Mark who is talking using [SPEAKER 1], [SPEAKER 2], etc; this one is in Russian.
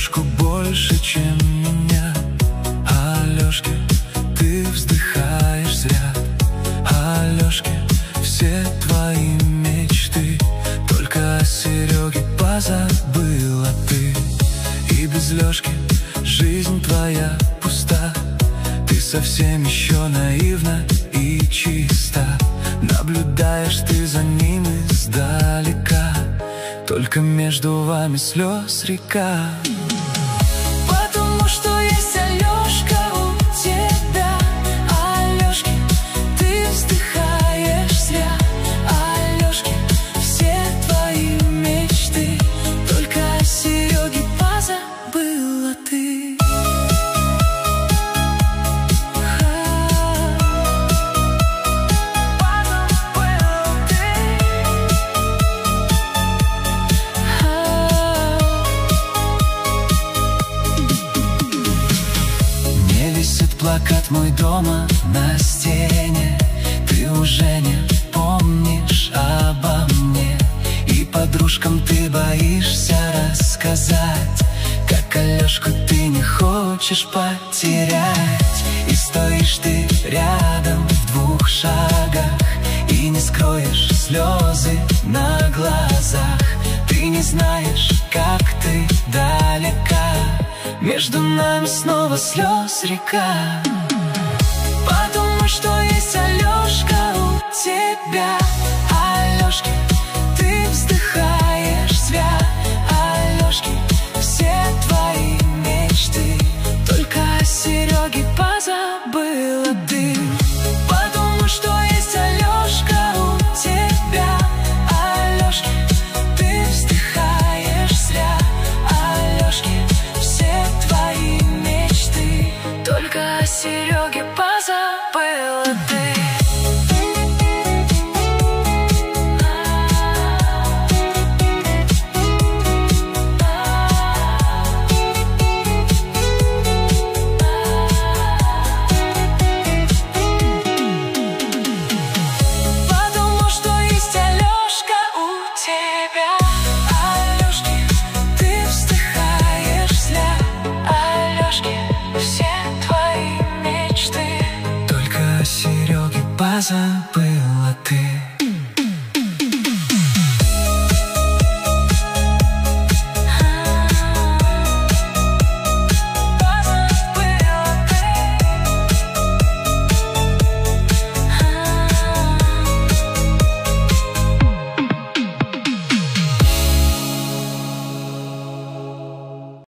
[SPEAKER 1] Сережку больше, чем меня. Алёшке, ты вздыхаешь зря. Алёшке, все твои мечты только о Сереге позабыла ты. И без Лёшки жизнь твоя пуста. Ты совсем еще наивна и чиста. Наблюдаешь ты за ним издалека, только между вами слез река. Потому что есть Алёшка у тебя. Алёшке, ты вздыхаешь зря. Алёшке, все твои мечты только о Сереге позабыла ты. Плакат мой дома на стене. Ты уже не помнишь обо мне, и подружкам ты боишься рассказать, как Алёшку ты не хочешь потерять. И стоишь ты рядом в 2 шагах, и не скроешь слезы на глазах. Ты не знаешь, как ты далека, между нами снова слез река. Подумай, что есть Алёшка у тебя. Алёшке, ты вздыхаешь зря. Алёшке, все твои мечты только о Сереге позабыла ты. Подумай, что есть Алёшка у тебя. Алёшке, ты вздыхаешь зря. Алёшке, все твои мечты только о Сереге позабыла ты. Подумал, что есть Алёшка у тебя. Алёшке, ты вздыхаешь зря. Алёшке, все твои мечты только о Сереге позабыла.